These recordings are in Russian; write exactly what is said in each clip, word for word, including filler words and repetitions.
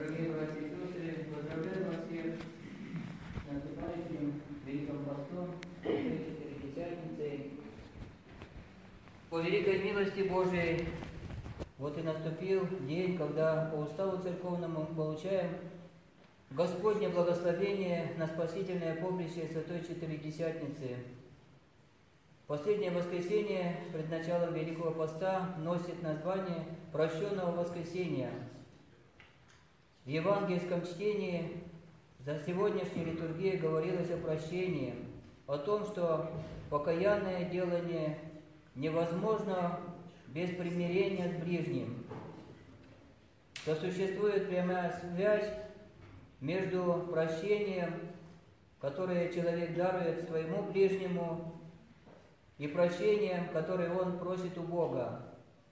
Дорогие братья и сестры, поздравляю вас всех с наступающим Великим Постом, Четыредесятницей. По великой милости Божией, вот и наступил день, когда по уставу церковному мы получаем Господне благословение на спасительное поприще Святой Четыредесятницы. Последнее воскресенье пред началом Великого Поста носит название Прощенного Воскресения. В евангельском чтении за сегодняшней литургией говорилось о прощении, о том, что покаянное делание невозможно без примирения с ближним, что существует прямая связь между прощением, которое человек дарует своему ближнему, и прощением, которое он просит у Бога.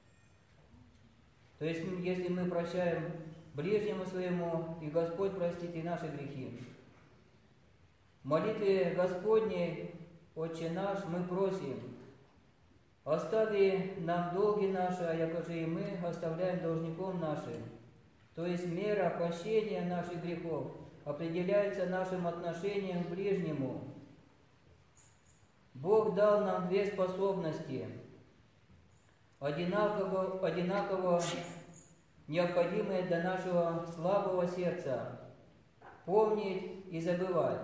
То есть, если мы прощаем ближнему своему, и Господь простит и наши грехи. В молитве Господней, Отче наш, мы просим: остави нам долги наши, а якоже и мы оставляем должником нашим. То есть мера прощения наших грехов определяется нашим отношением к ближнему. Бог дал нам две способности, одинаково, одинаково необходимые для нашего слабого сердца – помнить и забывать.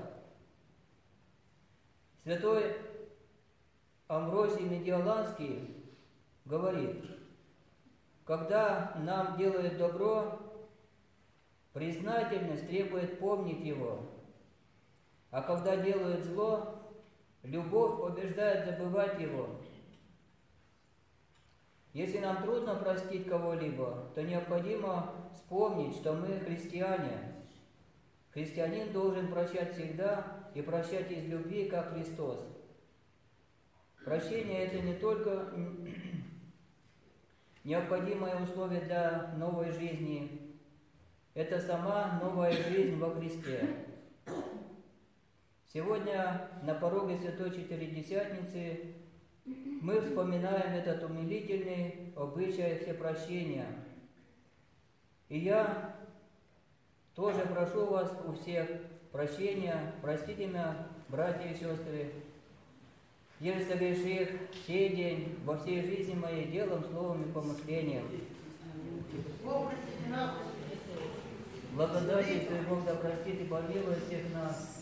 Святой Амвросий Медиоланский говорит: когда нам делают добро, признательность требует помнить его, а когда делают зло, любовь побеждает забывать его. Если нам трудно простить кого-либо, то необходимо вспомнить, что мы христиане. Христианин должен прощать всегда и прощать из любви, как Христос. Прощение – это не только необходимое условие для новой жизни, это сама новая жизнь во Христе. Сегодня на пороге Святой Четыредесятницы мы вспоминаем этот умилительный обычай всепрощения. И я тоже прошу вас у всех прощения, простите меня, братья и сестры, если согреших сей день во всей жизни моей делом, словом и помышлением. Благодать, если Бог да простит и помилует всех нас.